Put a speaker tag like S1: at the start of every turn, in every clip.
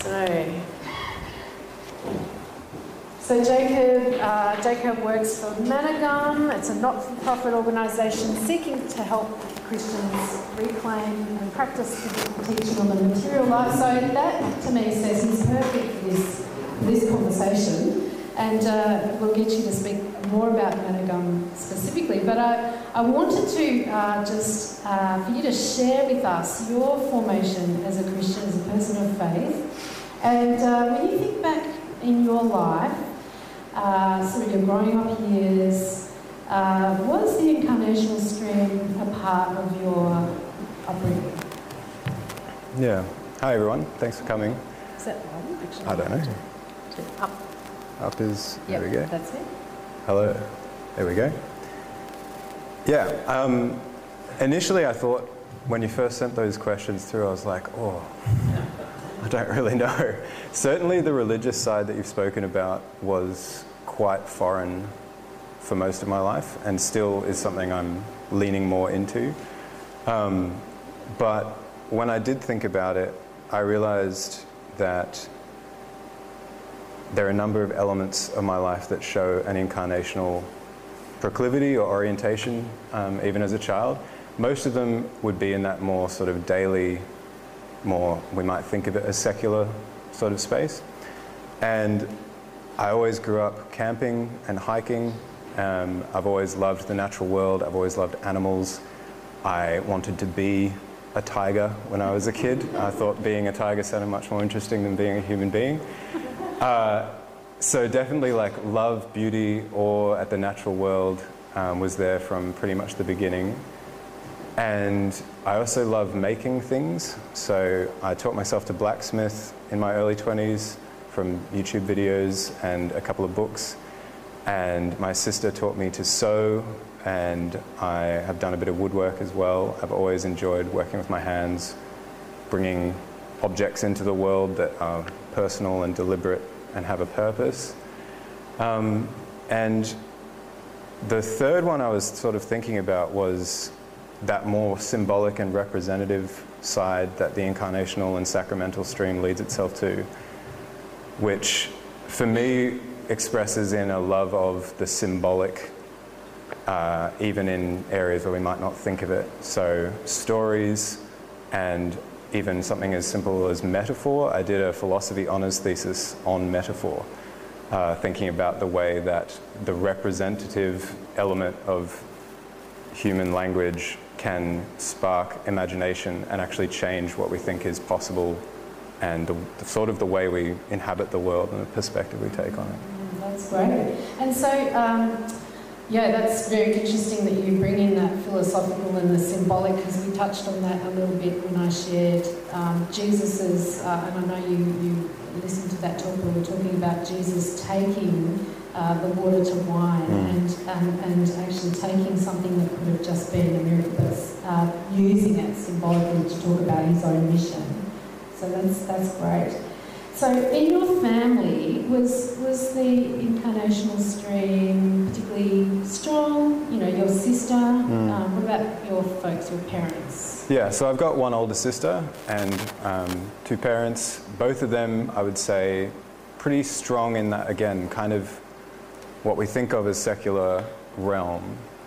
S1: So Jacob works for Managum. It's a not-for-profit organisation seeking to help Christians reclaim and practice biblical teaching on the material life. So that, to me, says he's perfect for this conversation. And we'll get you to speak more about Managum specifically. But I wanted to just for you to share with us your formation as a Christian, as a person of faith. And when you think back in your life, sort of your growing up years, was the incarnational stream a part of your upbringing?
S2: Yeah. Hi, everyone. Thanks for coming.
S1: Is that one, actually?
S2: I don't know.
S1: Up.
S2: Up is...
S1: Yep,
S2: there we go.
S1: That's it.
S2: Hello. There we go. Yeah. Initially, I thought, when you first sent those questions through, I was like, oh, I don't really know. Certainly the religious side that you've spoken about was quite foreign for most of my life, and still is something I'm leaning more into. But when I did think about it, I realized that there are a number of elements of my life that show an incarnational proclivity or orientation, even as a child. Most of them would be in that more sort of daily, more, we might think of it as secular sort of space. And I always grew up camping and hiking. I've always loved the natural world. I've always loved animals. I wanted to be a tiger when I was a kid. I thought being a tiger sounded much more interesting than being a human being. So definitely like love, beauty, awe at the natural world was there from pretty much the beginning. And I also love making things. So I taught myself to blacksmith in my early 20s from YouTube videos and a couple of books. And my sister taught me to sew, and I have done a bit of woodwork as well. I've always enjoyed working with my hands, bringing objects into the world that are personal and deliberate and have a purpose. And the third one I was sort of thinking about was that more symbolic and representative side that the incarnational and sacramental stream leads itself to, which for me expresses in a love of the symbolic, even in areas where we might not think of it. So stories, and even something as simple as metaphor. I did a philosophy honours thesis on metaphor, thinking about the way that the representative element of human language can spark imagination and actually change what we think is possible, and the sort of the way we inhabit the world and the perspective we take on it.
S1: That's great. And so, yeah, that's very interesting that you bring in that philosophical and the symbolic, because we touched on that a little bit when I shared Jesus's, and I know you listened to that talk where we were talking about Jesus taking the water to wine and actually taking something that could have just been a miracle, but using it symbolically to talk about his own mission. So that's great. So in your family, was the incarnational stream particularly strong? You know, your sister? What about your folks, your parents?
S2: Yeah, so I've got one older sister and two parents. Both of them, I would say, pretty strong in that, again, kind of what we think of as secular realm.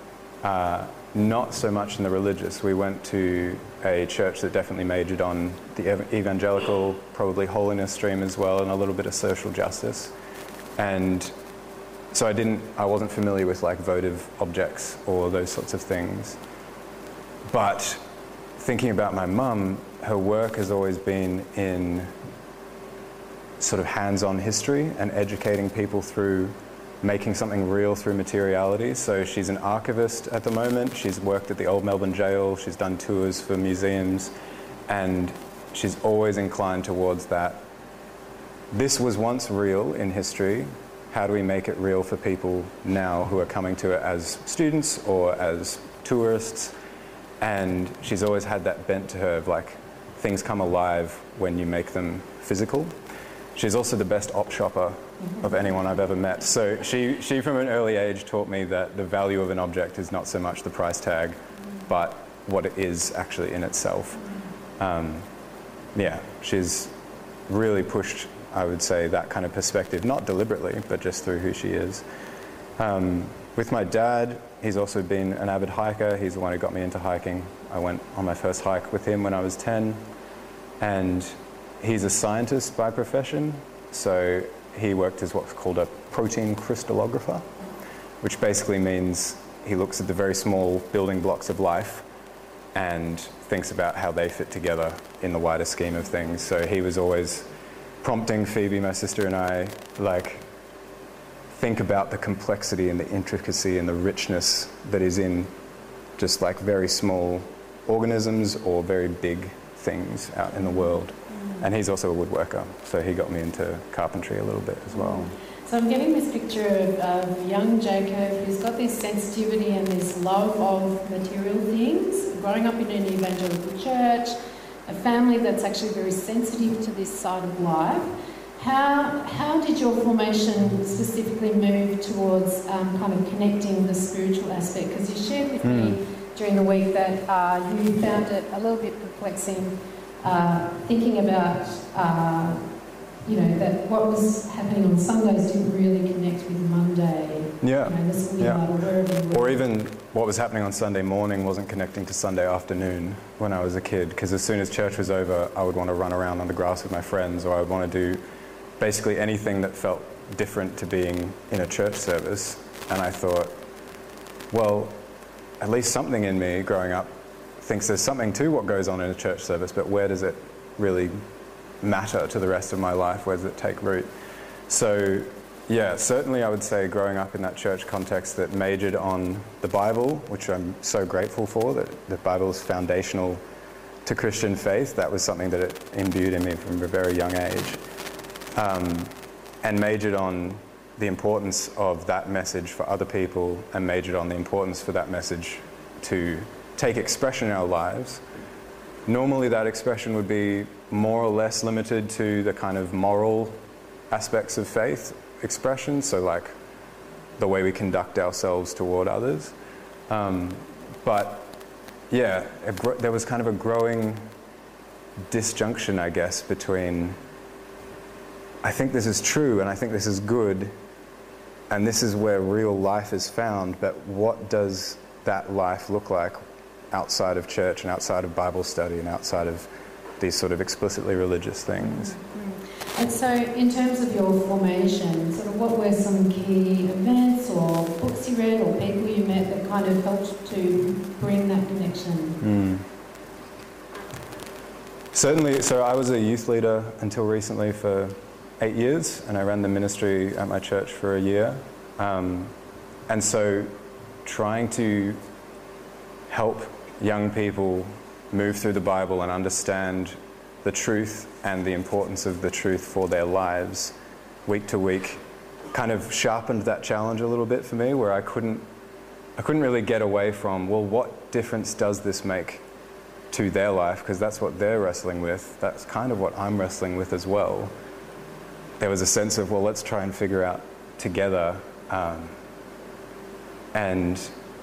S2: Not so much in the religious. We went to a church that definitely majored on the evangelical, probably holiness stream as well, and a little bit of social justice. And so I wasn't familiar with like votive objects or those sorts of things. But thinking about my mum, her work has always been in sort of hands-on history and educating people through making something real through materiality. So she's an archivist at the moment. She's worked at the Old Melbourne Jail. She's done tours for museums. And she's always inclined towards that. This was once real in history. How do we make it real for people now who are coming to it as students or as tourists? And she's always had that bent to her of like, things come alive when you make them physical. She's also the best op shopper of anyone I've ever met. So she from an early age taught me that the value of an object is not so much the price tag, but what it is actually in itself. Yeah, she's really pushed, I would say, that kind of perspective, not deliberately, but just through who she is. With my dad, he's also been an avid hiker. He's the one who got me into hiking. I went on my first hike with him when I was 10, and he's a scientist by profession, so he worked as what's called a protein crystallographer, which basically means he looks at the very small building blocks of life and thinks about how they fit together in the wider scheme of things. So he was always prompting Phoebe, my sister, and I, like, think about the complexity and the intricacy and the richness that is in just like very small organisms or very big things out in the world. And he's also a woodworker, so he got me into carpentry a little bit as well.
S1: So I'm getting this picture of young Jacob who's got this sensitivity and this love of material things, growing up in an evangelical church, a family that's actually very sensitive to this side of life. How did your formation specifically move towards kind of connecting the spiritual aspect? Because you shared with me during the week that you found it a little bit perplexing thinking about, that what was happening on Sundays didn't really connect with Monday.
S2: Yeah.
S1: The schoolyard or wherever you were.
S2: Or even what was happening on Sunday morning wasn't connecting to Sunday afternoon when I was a kid, because as soon as church was over, I would want to run around on the grass with my friends, or I would want to do basically anything that felt different to being in a church service. And I thought, well, at least something in me growing up thinks there's something to what goes on in a church service, but where does it really matter to the rest of my life? Where does it take root? So yeah, certainly I would say growing up in that church context that majored on the Bible, which I'm so grateful for, that the Bible is foundational to Christian faith. That was something that it imbued in me from a very young age. And majored on the importance of that message for other people, and majored on the importance for that message to take expression in our lives. Normally that expression would be more or less limited to the kind of moral aspects of faith expression, so like the way we conduct ourselves toward others. But yeah, there was kind of a growing disjunction, I guess, between I think this is true and I think this is good and this is where real life is found, but what does that life look like outside of church and outside of Bible study and outside of these sort of explicitly religious things?
S1: And so in terms of your formation, sort of what were some key events or books you read or people you met that kind of helped to bring that connection?
S2: Certainly, so I was a youth leader until recently for 8 years, and I ran the ministry at my church for a year. And so trying to help young people move through the Bible and understand the truth and the importance of the truth for their lives week to week kind of sharpened that challenge a little bit for me, where I couldn't really get away from, well, what difference does this make to their life? Because that's what they're wrestling with. That's kind of what I'm wrestling with as well. There was a sense of, well, let's try and figure out together. And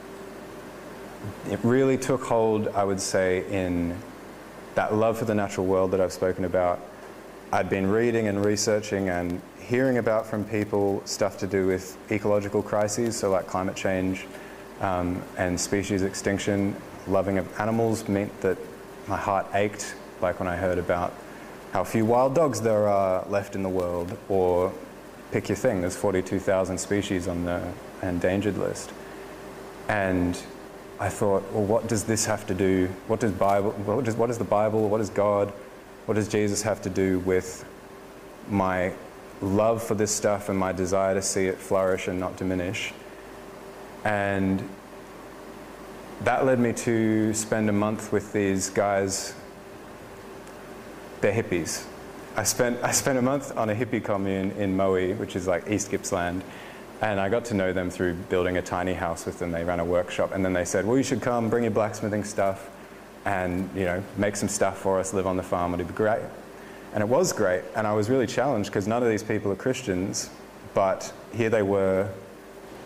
S2: it really took hold, I would say, in that love for the natural world that I've spoken about. I'd been reading and researching and hearing about from people stuff to do with ecological crises, so like climate change and species extinction. Loving of animals meant that my heart ached, like when I heard about how few wild dogs there are left in the world, or pick your thing, there's 42,000 species on the endangered list. And I thought, well, what does this have to do? What is the Bible? What is God? What does Jesus have to do with my love for this stuff and my desire to see it flourish and not diminish? And that led me to spend a month with these guys. They're hippies. I spent a month on a hippie commune in Moe, which is like East Gippsland, and I got to know them through building a tiny house with them. They ran a workshop, and then they said, well, you should come, bring your blacksmithing stuff, and make some stuff for us, live on the farm, it'd be great. And it was great, and I was really challenged because none of these people are Christians, but here they were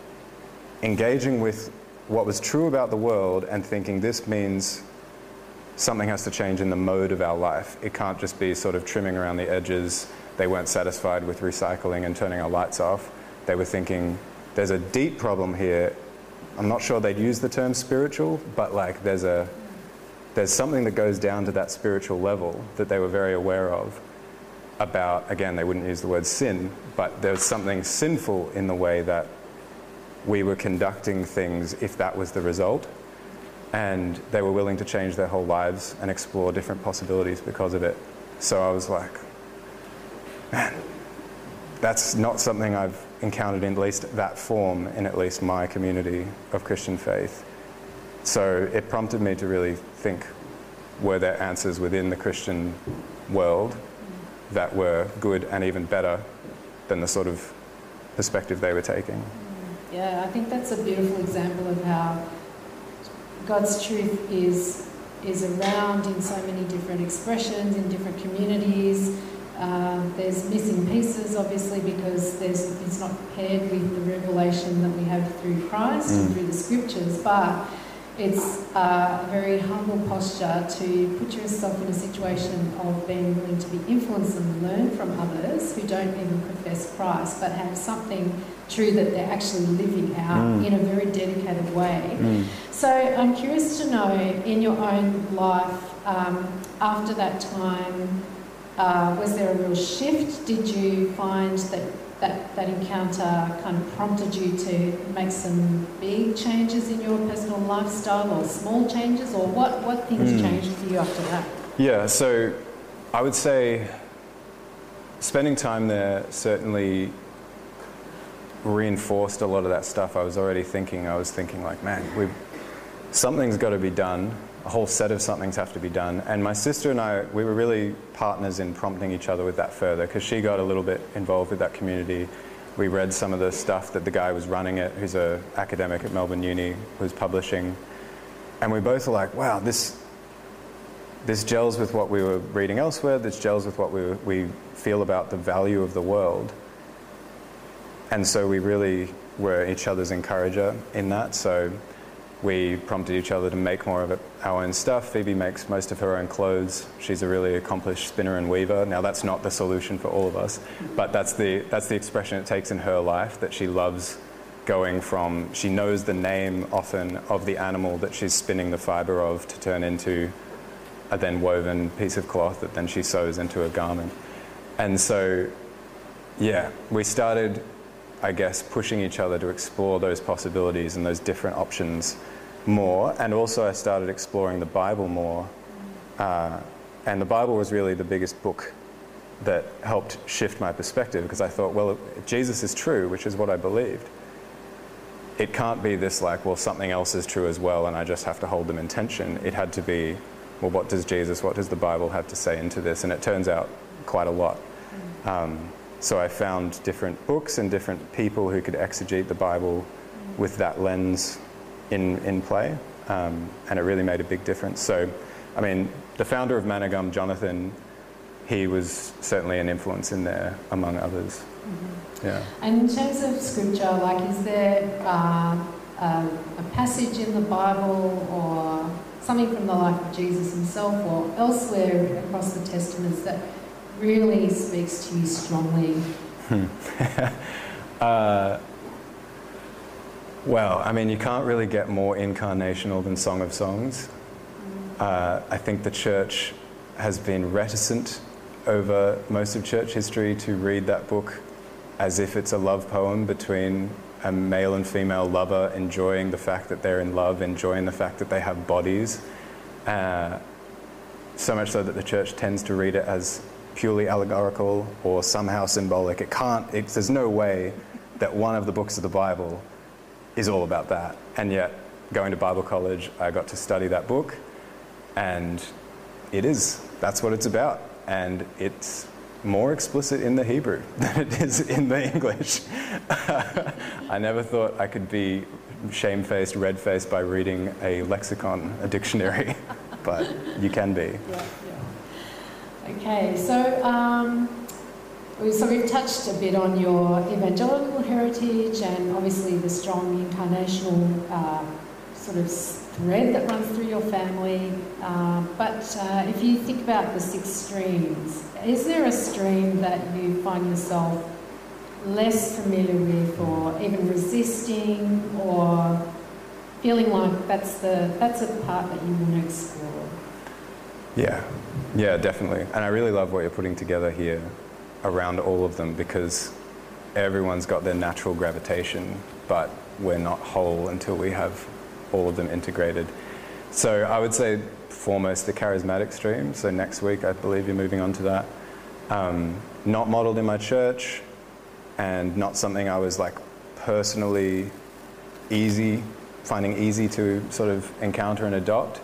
S2: engaging with what was true about the world and thinking this means something has to change in the mode of our life. It can't just be sort of trimming around the edges. They weren't satisfied with recycling and turning our lights off. They were thinking, there's a deep problem here. I'm not sure they'd use the term spiritual, but like there's something that goes down to that spiritual level that they were very aware of about, again, they wouldn't use the word sin, but there's something sinful in the way that we were conducting things if that was the result. And they were willing to change their whole lives and explore different possibilities because of it. So I was like, man, that's not something I've encountered in at least that form in at least my community of Christian faith. So it prompted me to really think, were there answers within the Christian world that were good and even better than the sort of perspective they were taking?
S1: Yeah, I think that's a beautiful example of how God's truth is around in so many different expressions, in different communities. There's missing pieces, obviously, because it's not paired with the revelation that we have through Christ and through the Scriptures, but it's a very humble posture to put yourself in a situation of being willing to be influenced and learn from others who don't even profess Christ, but have something true that they're actually living out in a very dedicated way. So I'm curious to know, in your own life, after that time, was there a real shift? Did you find that encounter kind of prompted you to make some big changes in your personal lifestyle, or small changes, or what things changed for you after that?
S2: Yeah, so I would say spending time there certainly reinforced a lot of that stuff I was already thinking. I was thinking like, man, something's got to be done. A whole set of somethings have to be done. And my sister and I, we were really partners in prompting each other with that further, because she got a little bit involved with that community. We read some of the stuff that the guy was running it, who's an academic at Melbourne Uni, was publishing. And we both were like, wow, this gels with what we were reading elsewhere, this gels with what we feel about the value of the world. And so we really were each other's encourager in that. So we prompted each other to make more of our own stuff. Phoebe makes most of her own clothes. She's a really accomplished spinner and weaver. Now, that's not the solution for all of us, but that's the expression it takes in her life, that she loves going from, she knows the name often of the animal that she's spinning the fibre of to turn into a then woven piece of cloth that then she sews into a garment. And so, yeah, we started, I guess, pushing each other to explore those possibilities and those different options more. And also I started exploring the Bible more. And the Bible was really the biggest book that helped shift my perspective, because I thought, well, if Jesus is true, which is what I believed, it can't be this like, well, something else is true as well and I just have to hold them in tension. It had to be, well, what does the Bible have to say into this? And it turns out quite a lot. So I found different books and different people who could exegete the Bible with that lens in play, and it really made a big difference. So, I mean, the founder of Managum, Jonathan, he was certainly an influence in there, among others. Yeah.
S1: And in terms of scripture, like, is there a passage in the Bible or something from the life of Jesus himself or elsewhere across the Testaments that really speaks to you strongly?
S2: Well, I mean, you can't really get more incarnational than Song of Songs. I think the church has been reticent over most of church history to read that book as if it's a love poem between a male and female lover enjoying the fact that they're in love, enjoying the fact that they have bodies. So much so that the church tends to read it as purely allegorical or somehow symbolic. There's no way that one of the books of the Bible is all about that. And yet, going to Bible college, I got to study that book, and that's what it's about. And it's more explicit in the Hebrew than it is in the English. I never thought I could be shamefaced, red-faced by reading a lexicon, a dictionary, but you can be.
S1: Yeah. Okay, so we've touched a bit on your evangelical heritage and obviously the strong incarnational sort of thread that runs through your family. But if you think about the 6 streams, is there a stream that you find yourself less familiar with, or even resisting, or feeling like that's a part that you want to explore?
S2: Yeah, definitely. And I really love what you're putting together here around all of them, because everyone's got their natural gravitation, but we're not whole until we have all of them integrated. So I would say foremost the charismatic stream. So next week, I believe you're moving on to that. Not modeled in my church, and not something I was like personally finding easy to sort of encounter and adopt.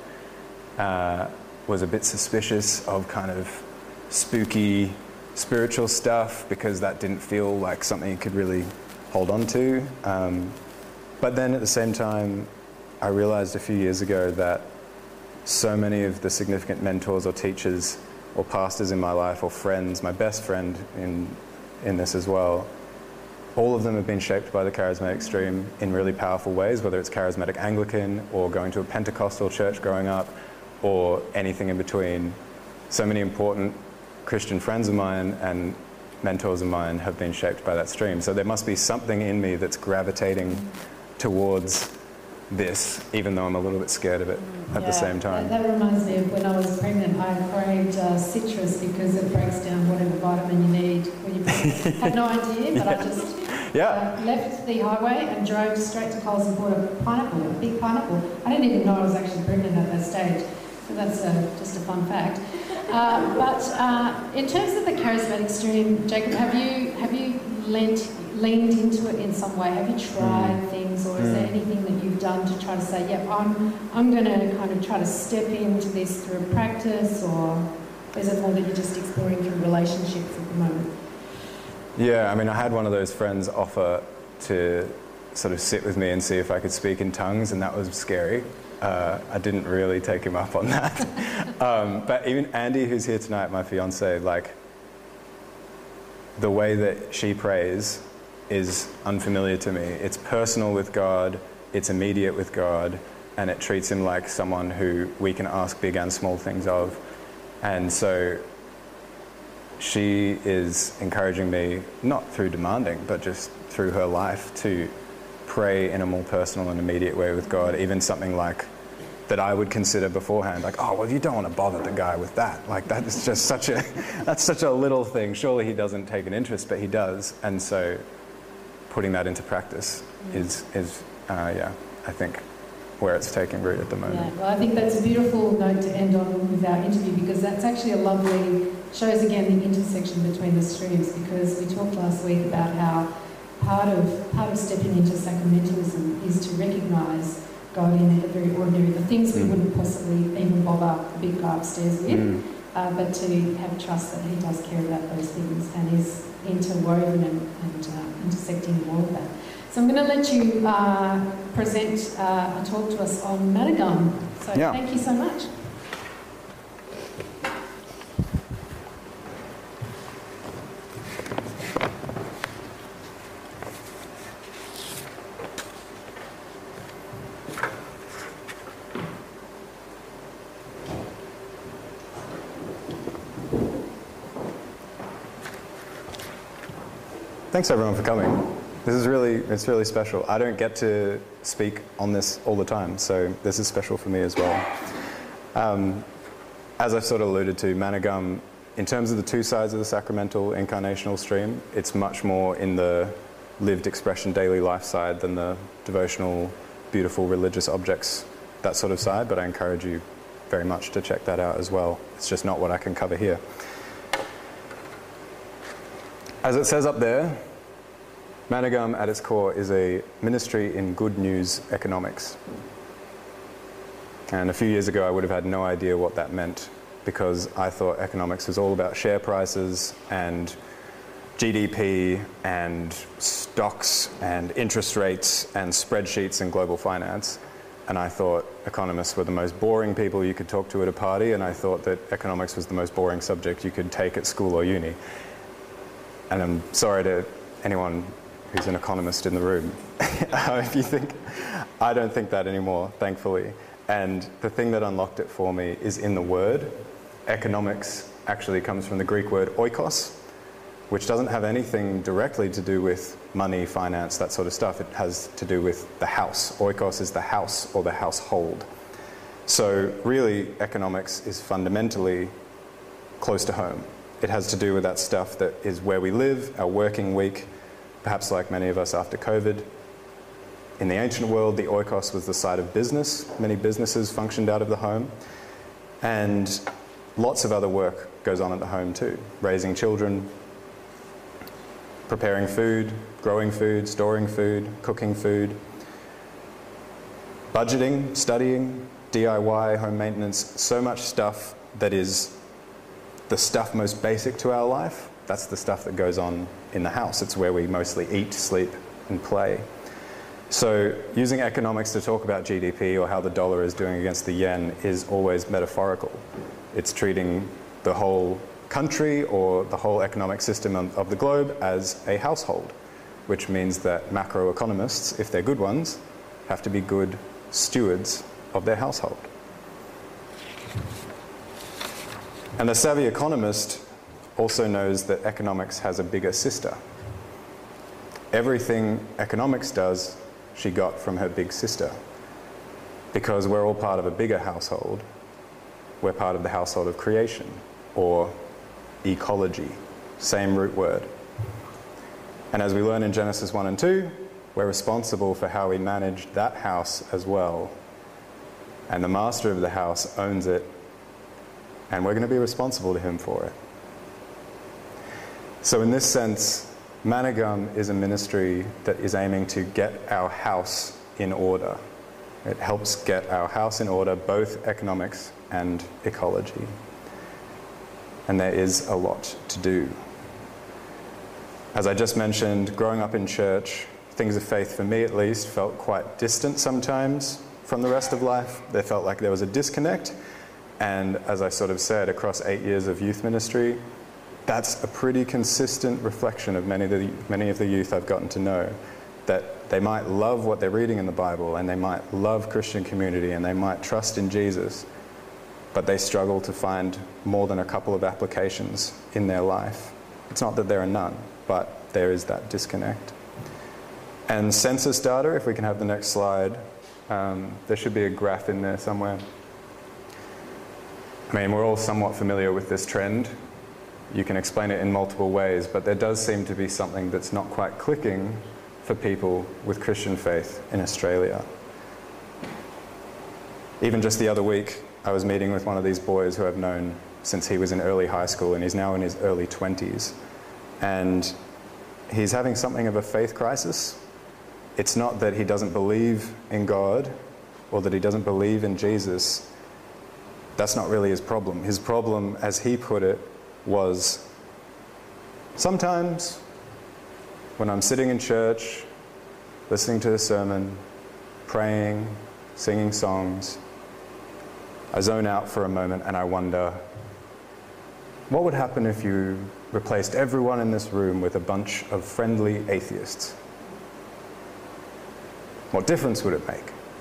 S2: Was a bit suspicious of kind of spooky spiritual stuff, because that didn't feel like something you could really hold on to. But then at the same time, I realized a few years ago that so many of the significant mentors or teachers or pastors in my life, or friends, my best friend in this as well, all of them have been shaped by the charismatic stream in really powerful ways, whether it's charismatic Anglican or going to a Pentecostal church growing up, or anything in between. So many important Christian friends of mine and mentors of mine have been shaped by that stream. So there must be something in me that's gravitating towards this, even though I'm a little bit scared of it at the same time.
S1: That reminds me of when I was pregnant. I craved citrus because it breaks down whatever vitamin you need when you're pregnant. Had no idea, but I just left the highway and drove straight to Coles and bought a pineapple, a big pineapple. I didn't even know I was actually pregnant at that stage. So that's just a fun fact. But in terms of the charismatic stream, Jacob, have you leaned into it in some way? Have you tried things, or is there anything that you've done to try to say, yep, I'm going to kind of try to step into this through practice, or is it more that you're just exploring through relationships at the moment?
S2: Yeah, I mean, I had one of those friends offer to sort of sit with me and see if I could speak in tongues, and that was scary. I didn't really take him up on that. But even Andy, who's here tonight, my fiance, like, the way that she prays is unfamiliar to me. It's personal with God, it's immediate with God, and it treats him like someone who we can ask big and small things of. And so she is encouraging me, not through demanding, but just through her life, to pray in a more personal and immediate way with God. Even something like that I would consider beforehand, like, oh, well, you don't want to bother the guy with that. Like, that is just such a little thing. Surely he doesn't take an interest, but he does. And so putting that into practice is I think, where it's taking root at the moment.
S1: Yeah, well, I think that's a beautiful note to end on with our interview, because that's actually a lovely, shows again the intersection between the streams, because we talked last week about how part of stepping into sacramentalism is to recognise God in the very ordinary, the things we wouldn't possibly even bother the big guy upstairs with, but to have trust that he does care about those things and is interwoven and intersecting in all of that. So I'm going to let you present a talk to us on Madagum. So thank you so much.
S2: Thanks everyone for coming. It's really special. I don't get to speak on this all the time, so this is special for me as well. As I've sort of alluded to, Madagum, in terms of the two sides of the sacramental incarnational stream, it's much more in the lived expression daily life side than the devotional, beautiful religious objects, that sort of side, but I encourage you very much to check that out as well. It's just not what I can cover here. As it says up there, Madagum at its core is a ministry in good news economics. And a few years ago I would have had no idea what that meant, because I thought economics was all about share prices and GDP and stocks and interest rates and spreadsheets and global finance. And I thought economists were the most boring people you could talk to at a party, and I thought that economics was the most boring subject you could take at school or uni. And I'm sorry to anyone who's an economist in the room if you think, I don't think that anymore, thankfully. And the thing that unlocked it for me is in the word. Economics actually comes from the Greek word oikos, which doesn't have anything directly to do with money, finance, that sort of stuff. It has to do with the house. Oikos is the house or the household. So really, economics is fundamentally close to home. It has to do with that stuff that is where we live, our working week, perhaps like many of us after COVID. In the ancient world, the oikos was the site of business. Many businesses functioned out of the home. And lots of other work goes on at the home too. Raising children, preparing food, growing food, storing food, cooking food, budgeting, studying, DIY, home maintenance, so much stuff that is the stuff most basic to our life. That's the stuff that goes on in the house. It's where we mostly eat, sleep, and play. So using economics to talk about GDP or how the dollar is doing against the yen is always metaphorical. It's treating the whole country or the whole economic system of the globe as a household, which means that macroeconomists, if they're good ones, have to be good stewards of their household. And the savvy economist also knows that economics has a bigger sister. Everything economics does, she got from her big sister. Because we're all part of a bigger household. We're part of the household of creation, or ecology, same root word. And as we learn in Genesis 1 and 2, we're responsible for how we manage that house as well. And the master of the house owns it, and we're going to be responsible to him for it. So in this sense, Managum is a ministry that is aiming to get our house in order. It helps get our house in order, both economics and ecology. And there is a lot to do. As I just mentioned, growing up in church, things of faith, for me at least, felt quite distant sometimes from the rest of life. There felt like there was a disconnect. And as I sort of said, across 8 years of youth ministry, that's a pretty consistent reflection of many of the youth I've gotten to know, that they might love what they're reading in the Bible, and they might love Christian community, and they might trust in Jesus, but they struggle to find more than a couple of applications in their life. It's not that there are none, but there is that disconnect. And census data, if we can have the next slide, there should be a graph in there somewhere. I mean, we're all somewhat familiar with this trend. You can explain it in multiple ways, but there does seem to be something that's not quite clicking for people with Christian faith in Australia. Even just the other week, I was meeting with one of these boys who I've known since he was in early high school, and he's now in his early 20s. And he's having something of a faith crisis. It's not that he doesn't believe in God or that he doesn't believe in Jesus. That's not really his problem. His problem, as he put it, was sometimes when I'm sitting in church, listening to a sermon, praying, singing songs, I zone out for a moment and I wonder, what would happen if you replaced everyone in this room with a bunch of friendly atheists? What difference would it make?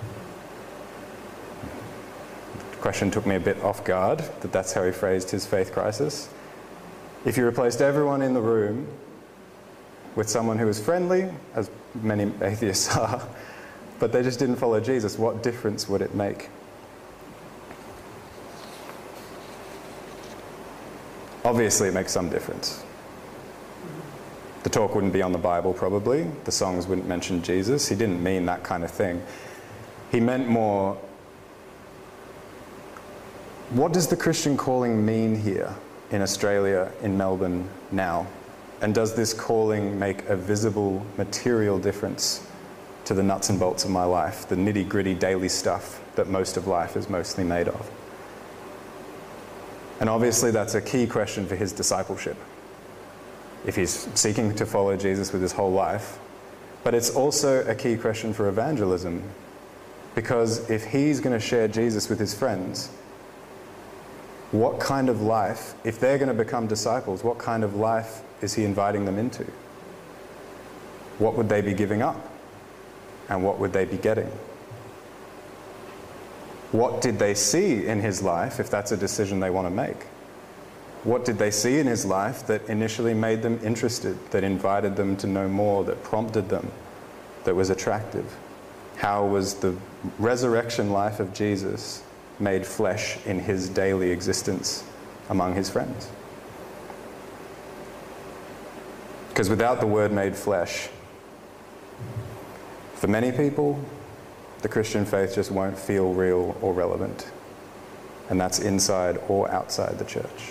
S2: The question took me a bit off guard, that that's how he phrased his faith crisis. If you replaced everyone in the room with someone who was friendly, as many atheists are, but they just didn't follow Jesus, what difference would it make? Obviously, it makes some difference. The talk wouldn't be on the Bible, probably. The songs wouldn't mention Jesus. He didn't mean that kind of thing. He meant more, what does the Christian calling mean here in Australia, in Melbourne, now? And does this calling make a visible, material difference to the nuts and bolts of my life, the nitty-gritty daily stuff that most of life is mostly made of? And obviously that's a key question for his discipleship, if he's seeking to follow Jesus with his whole life. But it's also a key question for evangelism, because if he's going to share Jesus with his friends, what kind of life, if they're going to become disciples, what kind of life is he inviting them into? What would they be giving up? And what would they be getting? What did they see in his life if that's a decision they want to make? What did they see in his life that initially made them interested, that invited them to know more, that prompted them, that was attractive? How was the resurrection life of Jesus made flesh in his daily existence among his friends? Because without the Word made flesh, for many people, the Christian faith just won't feel real or relevant. And that's inside or outside the church.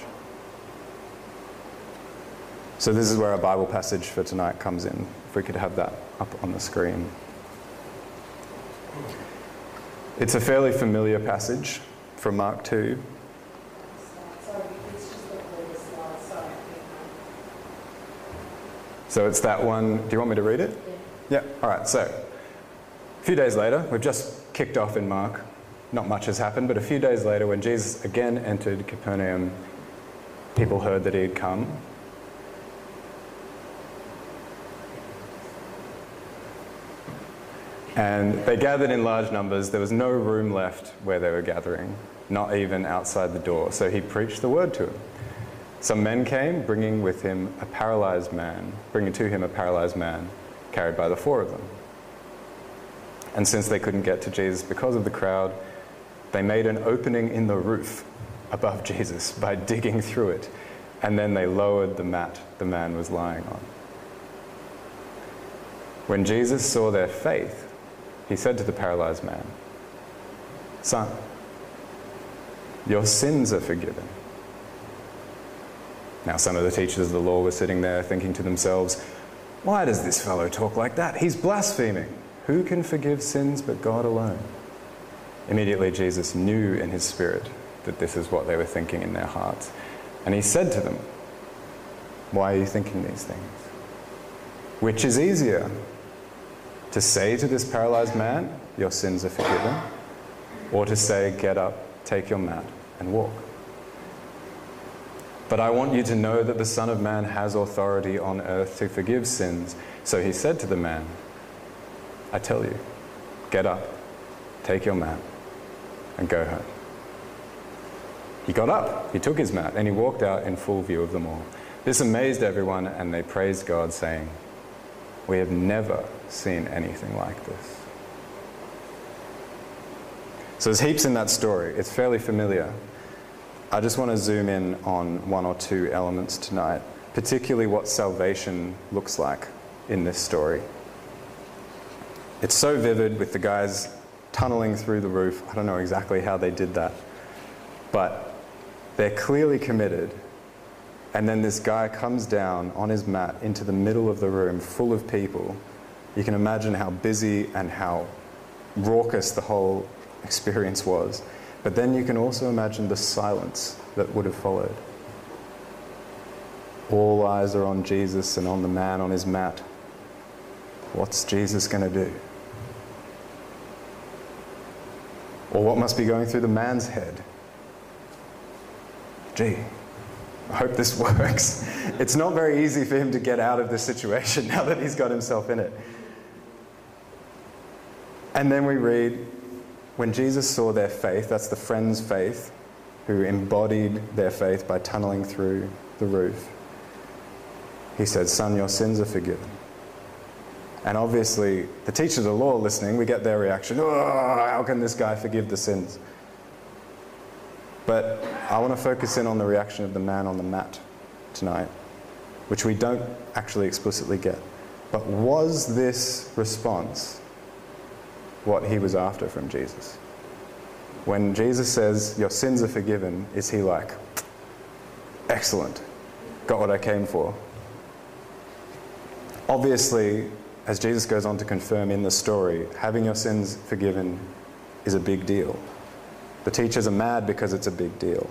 S2: So this is where our Bible passage for tonight comes in. If we could have that up on the screen. It's a fairly familiar passage from Mark 2. So it's that one. Do you want me to read it? Yeah. All right. So a few days later, we've just kicked off in Mark. Not much has happened, but a few days later, when Jesus again entered Capernaum, people heard that he had come. And they gathered in large numbers. There was no room left where they were gathering, not even outside the door. So he preached the word to them. Some men came, bringing to him a paralyzed man, carried by the four of them. And since they couldn't get to Jesus because of the crowd, they made an opening in the roof above Jesus by digging through it. And then they lowered the mat the man was lying on. When Jesus saw their faith, he said to the paralyzed man, "Son, your sins are forgiven." Now some of the teachers of the law were sitting there thinking to themselves, "Why does this fellow talk like that? He's blaspheming. Who can forgive sins but God alone?" Immediately Jesus knew in his spirit that this is what they were thinking in their hearts. And he said to them, "Why are you thinking these things? Which is easier, to say to this paralyzed man, 'Your sins are forgiven,' or to say, 'Get up, take your mat, and walk'? But I want you to know that the Son of Man has authority on earth to forgive sins." So he said to the man, "I tell you, get up, take your mat, and go home." He got up, he took his mat, and he walked out in full view of them all. This amazed everyone, and they praised God, saying, "We have never seen anything like this." So there's heaps in that story. It's fairly familiar. I just want to zoom in on one or two elements tonight, particularly what salvation looks like in this story. It's so vivid with the guys tunneling through the roof. I don't know exactly how they did that, but they're clearly committed. And then this guy comes down on his mat into the middle of the room full of people. You can imagine how busy and how raucous the whole experience was. But then you can also imagine the silence that would have followed. All eyes are on Jesus and on the man on his mat. What's Jesus going to do? Or what must be going through the man's head? Gee, I hope this works. It's not very easy for him to get out of this situation now that he's got himself in it. And then we read, when Jesus saw their faith, that's the friend's faith, who embodied their faith by tunneling through the roof, he said, "Son, your sins are forgiven." And obviously, the teachers of the law listening, we get their reaction, "Oh, how can this guy forgive the sins?" But I want to focus in on the reaction of the man on the mat tonight, which we don't actually explicitly get. But was this response what he was after from Jesus? When Jesus says, "Your sins are forgiven," is he like, "Excellent, got what I came for"? Obviously, as Jesus goes on to confirm in the story, having your sins forgiven is a big deal. The teachers are mad because it's a big deal.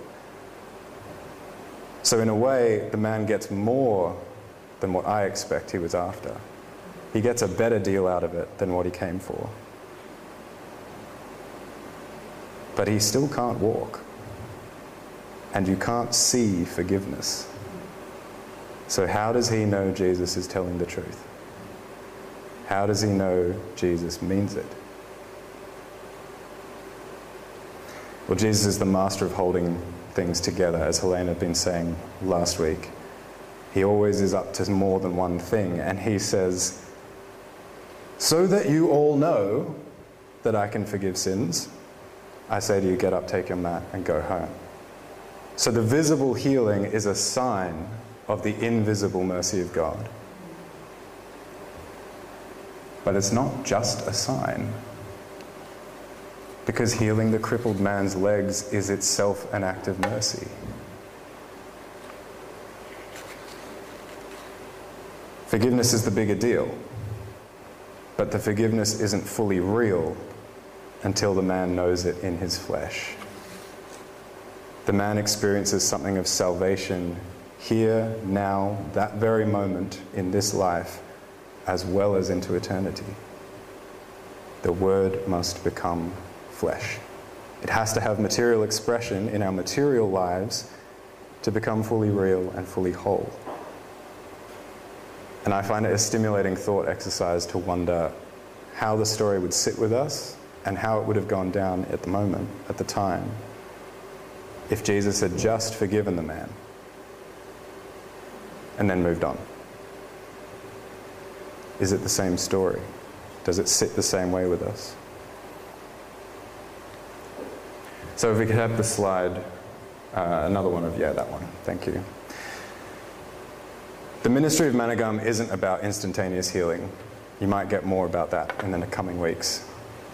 S2: So in a way, the man gets more than what I expect he was after. He gets a better deal out of it than what he came for. But he still can't walk. And you can't see forgiveness. So how does he know Jesus is telling the truth? How does he know Jesus means it? Well, Jesus is the master of holding things together, as Helena had been saying last week. He always is up to more than one thing, and he says, so that you all know that I can forgive sins, I say to you, get up, take your mat, and go home. So the visible healing is a sign of the invisible mercy of God. But it's not just a sign, because healing the crippled man's legs is itself an act of mercy. Forgiveness is the bigger deal, but the forgiveness isn't fully real until the man knows it in his flesh. The man experiences something of salvation here, now, that very moment in this life, as well as into eternity. The Word must become flesh. It has to have material expression in our material lives to become fully real and fully whole. And I find it a stimulating thought exercise to wonder how the story would sit with us and how it would have gone down at the moment, at the time, if Jesus had just forgiven the man and then moved on. Is it the same story? Does it sit the same way with us? So if we could have the slide, another one of, that one, thank you. The ministry of Managum isn't about instantaneous healing. You might get more about that in the coming weeks.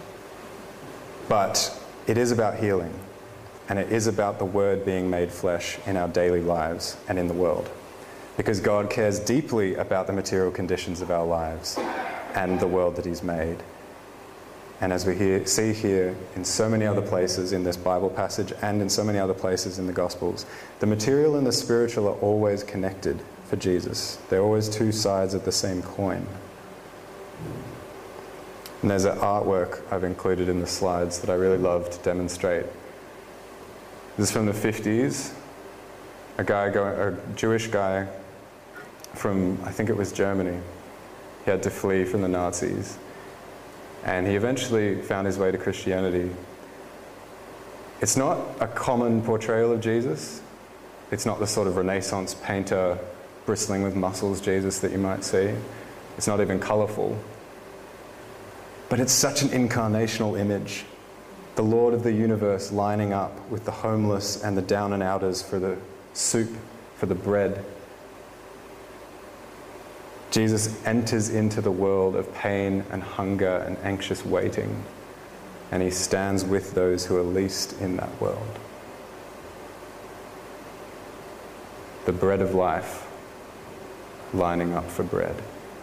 S2: But it is about healing, and it is about the Word being made flesh in our daily lives and in the world. Because God cares deeply about the material conditions of our lives and the world that He's made. And as we see here in so many other places in this Bible passage and in so many other places in the Gospels, the material and the spiritual are always connected for Jesus. They're always two sides of the same coin. And there's an artwork I've included in the slides that I really love to demonstrate. This is from the 50s. A Jewish guy from, I think it was Germany. He had to flee from the Nazis. And he eventually found his way to Christianity. It's not a common portrayal of Jesus. It's not the sort of Renaissance painter, bristling with muscles Jesus that you might see. It's not even colourful. But it's such an incarnational image. The Lord of the universe lining up with the homeless and the down and outers for the soup, for the bread. Jesus enters into the world of pain and hunger and anxious waiting, and He stands with those who are least in that world. The bread of life lining up for bread.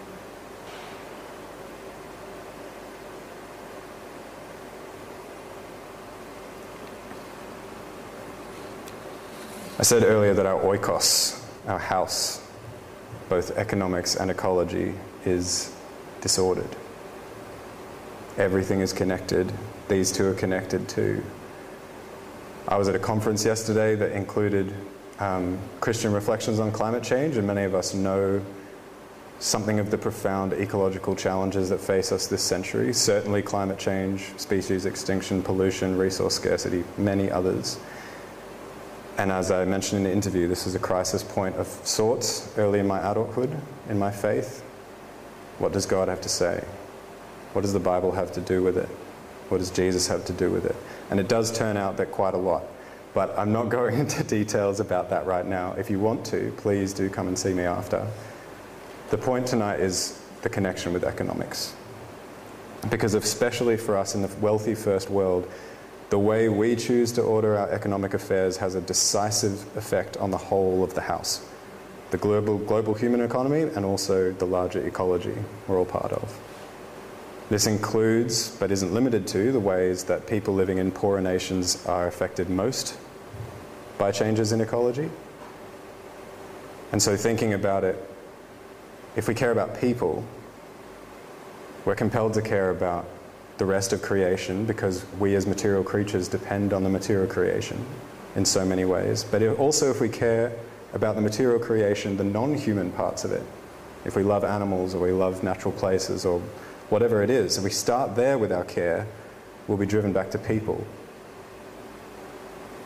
S2: I said earlier that our oikos, our house, both economics and ecology, is disordered. Everything is connected. These two are connected too. I was at a conference yesterday that included Christian reflections on climate change, and many of us know something of the profound ecological challenges that face us this century. Certainly climate change, species extinction, pollution, resource scarcity, many others. And as I mentioned in the interview, this is a crisis point of sorts early in my adulthood, in my faith. What does God have to say? What does the Bible have to do with it? What does Jesus have to do with it? And it does turn out that quite a lot. But I'm not going into details about that right now. If you want to, please do come and see me after. The point tonight is the connection with economics. Because especially for us in the wealthy first world, the way we choose to order our economic affairs has a decisive effect on the whole of the house. The global human economy and also the larger ecology we're all part of. This includes, but isn't limited to, the ways that people living in poorer nations are affected most by changes in ecology. And so thinking about it, if we care about people, we're compelled to care about the rest of creation, because we as material creatures depend on the material creation in so many ways. But also if we care about the material creation, the non-human parts of it, if we love animals or we love natural places or whatever it is, if we start there with our care, we'll be driven back to people.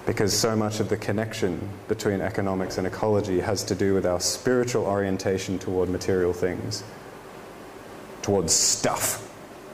S2: Because so much of the connection between economics and ecology has to do with our spiritual orientation toward material things, towards stuff.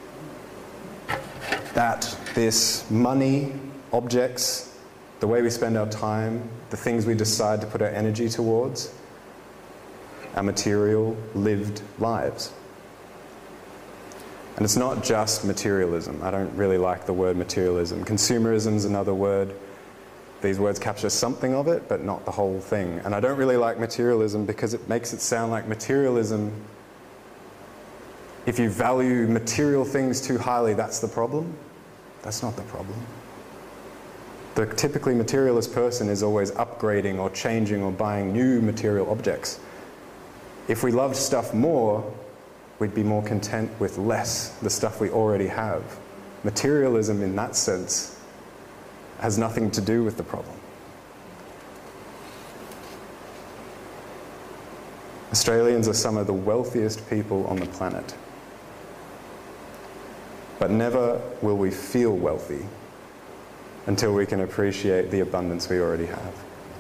S2: That, this, money, objects, the way we spend our time, the things we decide to put our energy towards, our material, lived lives. And it's not just materialism. I don't really like the word materialism. Consumerism is another word. These words capture something of it, but not the whole thing. And I don't really like materialism because it makes it sound like materialism, if you value material things too highly, that's the problem. That's not the problem. The typically materialist person is always upgrading or changing or buying new material objects. If we loved stuff more, we'd be more content with less, the stuff we already have. Materialism in that sense has nothing to do with the problem. Australians are some of the wealthiest people on the planet. But never will we feel wealthy until we can appreciate the abundance we already have.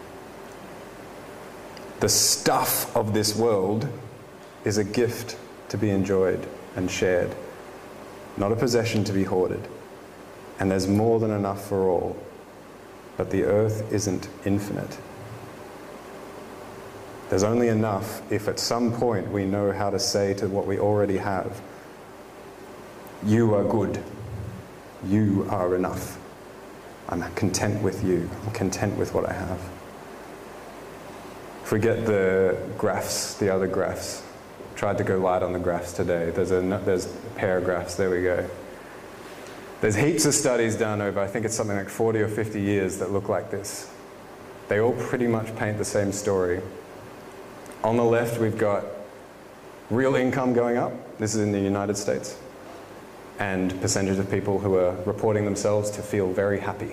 S2: The stuff of this world is a gift to be enjoyed and shared, not a possession to be hoarded. And there's more than enough for all. But the earth isn't infinite. There's only enough if at some point we know how to say to what we already have, you are good, you are enough. I'm content with you, I'm content with what I have. If we get the graphs, the other graphs, tried to go light on the graphs today. There's a pair of graphs, there we go. There's heaps of studies done over, I think it's something like 40 or 50 years that look like this. They all pretty much paint the same story. On the left, we've got real income going up. This is in the United States. And percentage of people who are reporting themselves to feel very happy.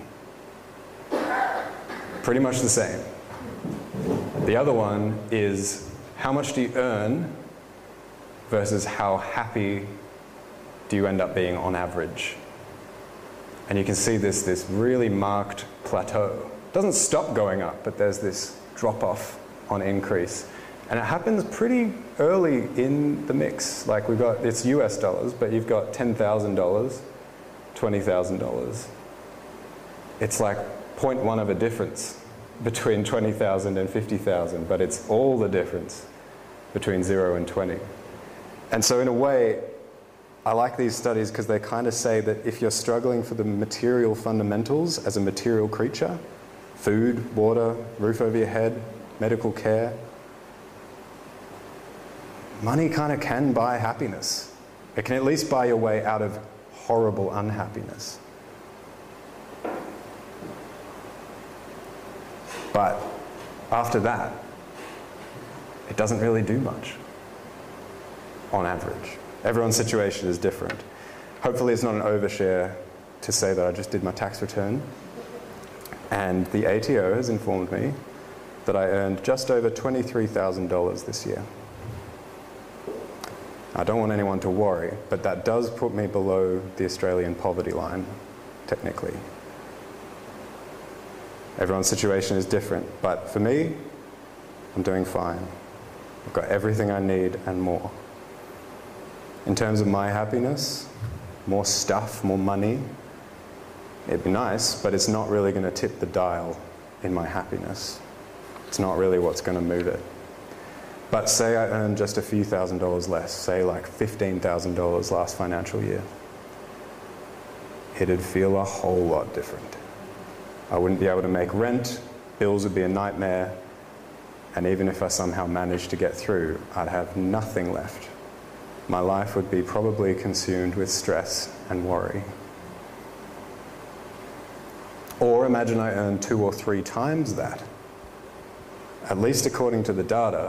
S2: Pretty much the same. The other one is how much do you earn versus how happy do you end up being on average. And you can see this really marked plateau. It doesn't stop going up, but there's this drop-off on increase. And it happens pretty early in the mix. Like we've got, it's US dollars, but you've got $10,000, $20,000. It's like 0.1 of a difference between 20,000 and 50,000, but it's all the difference between 0 and 20. And so in a way, I like these studies because they kind of say that if you're struggling for the material fundamentals as a material creature, food, water, roof over your head, medical care, money kind of can buy happiness. It can at least buy your way out of horrible unhappiness. But after that, it doesn't really do much, on average. Everyone's situation is different. Hopefully it's not an overshare to say that I just did my tax return, and the ATO has informed me that I earned just over $23,000 this year. I don't want anyone to worry, but that does put me below the Australian poverty line, technically. Everyone's situation is different, but for me, I'm doing fine. I've got everything I need and more. In terms of my happiness, more stuff, more money, it'd be nice, but it's not really going to tip the dial in my happiness. It's not really what's going to move it. But say I earned just a few $1,000s less, say like $15,000 last financial year. It'd feel a whole lot different. I wouldn't be able to make rent, bills would be a nightmare, and even if I somehow managed to get through, I'd have nothing left. My life would be probably consumed with stress and worry. Or imagine I earned 2 or 3 times that. At least according to the data,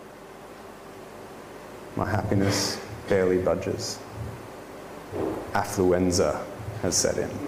S2: my happiness barely budges. Affluenza has set in.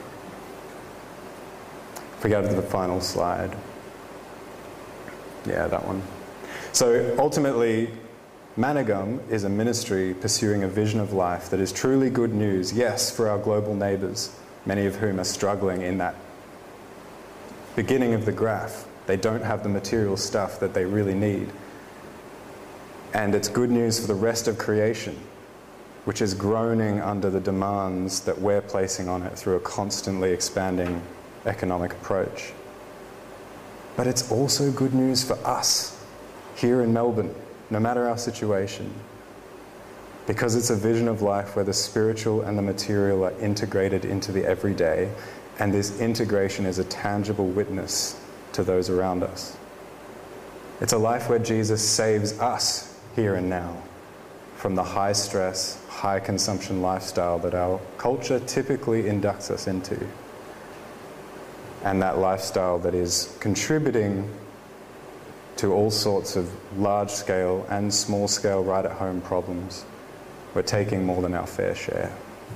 S2: If we go to the final slide. Yeah, that one. So ultimately, Manigum is a ministry pursuing a vision of life that is truly good news, yes, for our global neighbours, many of whom are struggling in that beginning of the graph. They don't have the material stuff that they really need. And it's good news for the rest of creation, which is groaning under the demands that we're placing on it through a constantly expanding economic approach. But it's also good news for us here in Melbourne, no matter our situation, because it's a vision of life where the spiritual and the material are integrated into the everyday, and this integration is a tangible witness to those around us. It's a life where Jesus saves us here and now from the high stress, high consumption lifestyle that our culture typically inducts us into. And that lifestyle that is contributing to all sorts of large-scale and small-scale right-at-home problems. We're taking more than our fair share.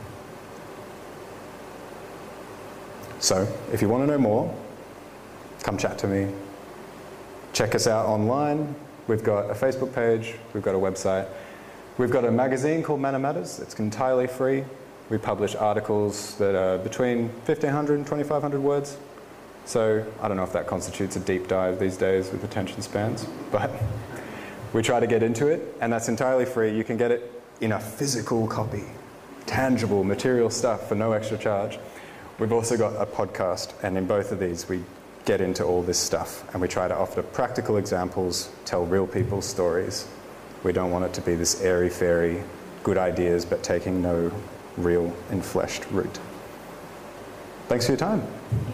S2: So, if you want to know more, come chat to me. Check us out online. We've got a Facebook page, we've got a website. We've got a magazine called Man of Matters. It's entirely free. We publish articles that are between 1,500 and 2,500 words. So I don't know if that constitutes a deep dive these days with attention spans, but we try to get into it, and that's entirely free. You can get it in a physical copy, tangible, material stuff for no extra charge. We've also got a podcast, and in both of these we get into all this stuff, and we try to offer practical examples, tell real people's stories. We don't want it to be this airy-fairy, good ideas, but taking no real infleshed root. Thanks for your time.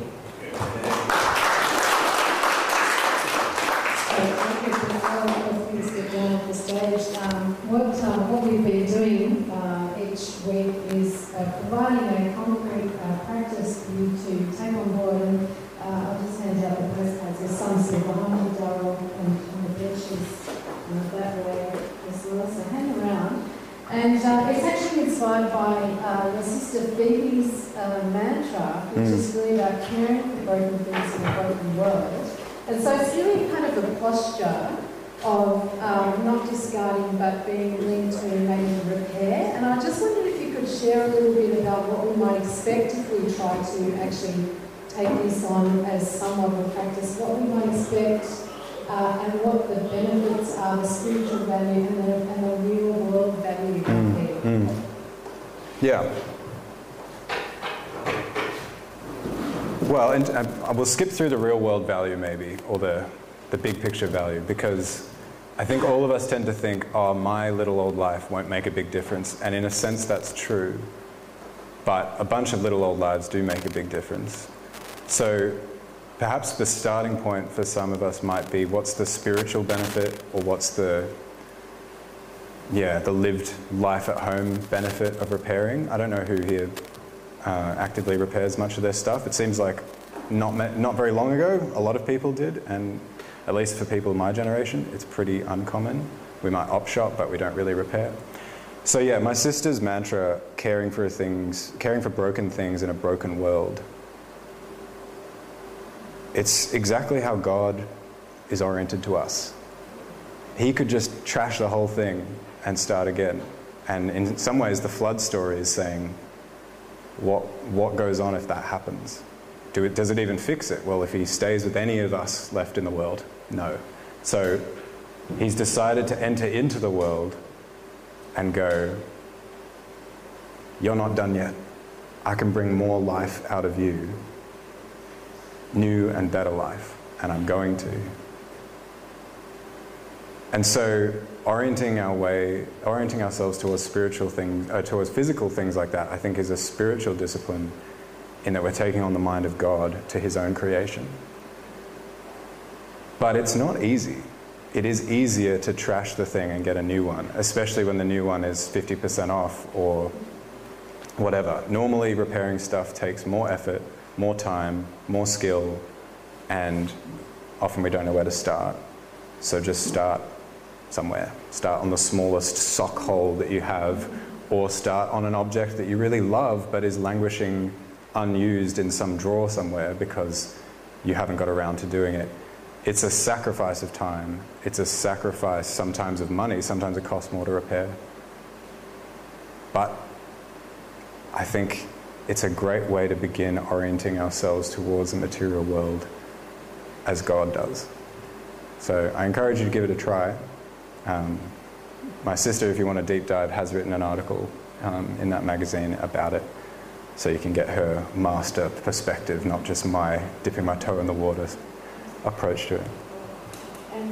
S1: What we've been doing each week is providing a concrete practice for you to take on board. And I'll just hand out the postcards. There's some sort of behind the door and on the benches that way as well, so hang around. And it's actually inspired by your sister Phoebe's mantra, which is really about caring for broken things in a broken world. And so it's really kind of a posture of not discarding but being willing to maybe repair. And I just wondered if you could share a little bit about what we might expect if we try to actually take this on as somewhat of a practice, what we might expect and what the benefits are, the spiritual value and the real world value there.
S2: Yeah. Well, and we'll skip through the real world value maybe, or the big picture value, because I think all of us tend to think, oh, my little old life won't make a big difference. And in a sense, that's true. But a bunch of little old lives do make a big difference. So perhaps the starting point for some of us might be, what's the spiritual benefit, or what's the lived life at home benefit of repairing? I don't know who here actively repairs much of their stuff. It seems like not very long ago, a lot of people did, and at least for people in my generation, it's pretty uncommon. We might op shop, but we don't really repair. So yeah, my sister's mantra, caring for broken things in a broken world, it's exactly how God is oriented to us. He could just trash the whole thing and start again. And in some ways, the flood story is saying, what goes on if that happens? Does it even fix it? Well, if he stays with any of us left in the world, no. So he's decided to enter into the world and go, you're not done yet. I can bring more life out of you, new and better life, and I'm going to. And so orienting ourselves towards spiritual things, towards physical things like that, I think is a spiritual discipline, in that we're taking on the mind of God to his own creation. But it's not easy. It is easier to trash the thing and get a new one, especially when the new one is 50% off or whatever. Normally repairing stuff takes more effort, more time, more skill, and often we don't know where to start. So just start somewhere. Start on the smallest sock hole that you have, or start on an object that you really love but is languishing unused in some drawer somewhere because you haven't got around to doing it. It's a sacrifice of time. It's a sacrifice sometimes of money. Sometimes it costs more to repair. But I think it's a great way to begin orienting ourselves towards the material world as God does. So I encourage you to give it a try. My sister, if you want a deep dive, has written an article in that magazine about it, so you can get her master perspective, not just my dipping my toe in the water approach to it.
S1: And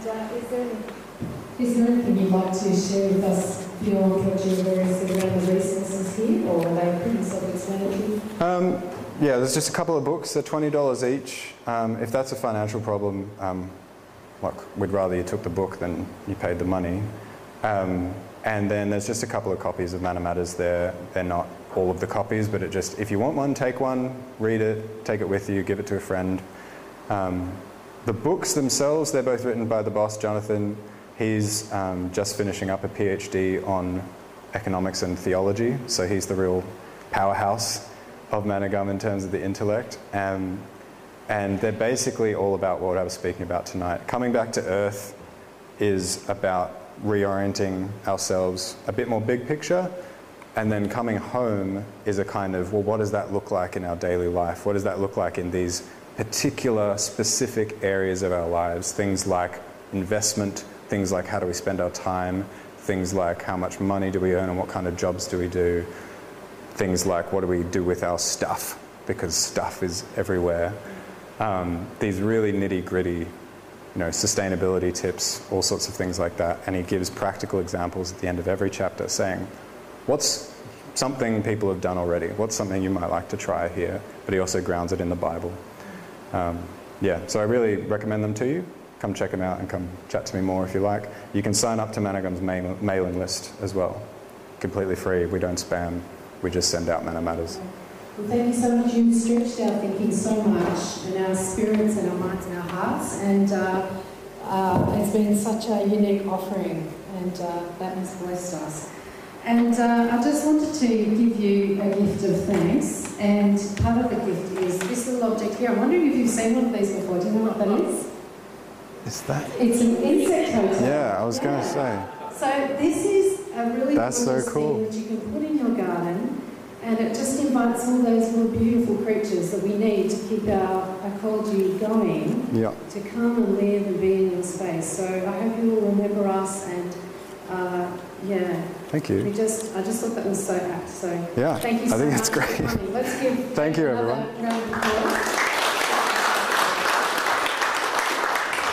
S1: is there anything you'd like to share with us beyond what you've already said around the resources here, or are they pretty self-explanatory?
S2: Yeah, there's just a couple of books. They're $20 each. If that's a financial problem, like, we'd rather you took the book than you paid the money. And then there's just a couple of copies of Man of Matters there. They're not all of the copies, but if you want one, take one, read it, take it with you, give it to a friend. The books themselves, they're both written by the boss, Jonathan. He's just finishing up a PhD on economics and theology, so he's the real powerhouse of Managum in terms of the intellect. And they're basically all about what I was speaking about tonight. Coming back to earth is about reorienting ourselves a bit more big picture, and then coming home is a kind of, well, what does that look like in our daily life? What does that look like in these particular specific areas of our lives? Things like investment, things like how do we spend our time, things like how much money do we earn and what kind of jobs do we do, things like what do we do with our stuff, because stuff is everywhere. These really nitty-gritty, sustainability tips, all sorts of things like that. And he gives practical examples at the end of every chapter saying, what's something people have done already? What's something you might like to try here? But he also grounds it in the Bible. So I really recommend them to you. Come check them out and come chat to me more if you like. You can sign up to Managum's mailing list as well. Completely free. We don't spam. We just send out Man of Matters.
S1: Well, thank you so much. You've stretched our thinking so much in our spirits and our minds and our hearts, and it's been such a unique offering, and that has blessed us. And I just wanted to give you a gift of thanks, and part of the gift is this little object here. I'm wondering if you've seen one of these before. Do you know what that is?
S2: Is that?
S1: It's an insect hotel.
S2: Yeah, I was going to say.
S1: So this is a really
S2: That's so cool.
S1: thing that you can put in your garden, and it just invites all those little beautiful creatures that we need to keep our ecology going, to come and live and be in your space. So I hope you will remember us, and
S2: Thank you.
S1: I just thought that was so apt. So
S2: yeah,
S1: thank you so much.
S2: I think that's great.
S1: Let's give
S2: Thank you, everyone.
S1: Round of applause.